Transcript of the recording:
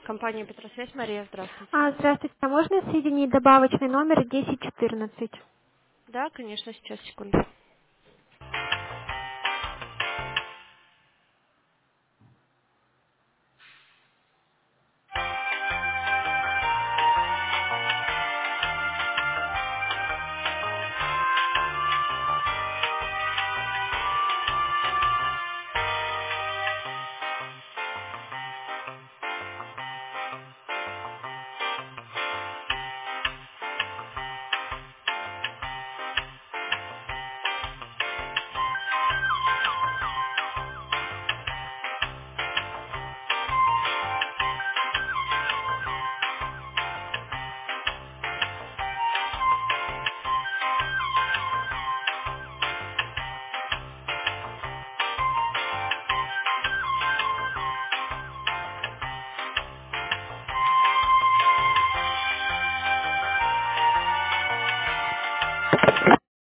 Компания Петросвязь, Мария, здравствуйте. Здравствуйте, а можно соединить добавочный номер 1014? Да, конечно, сейчас, секунду.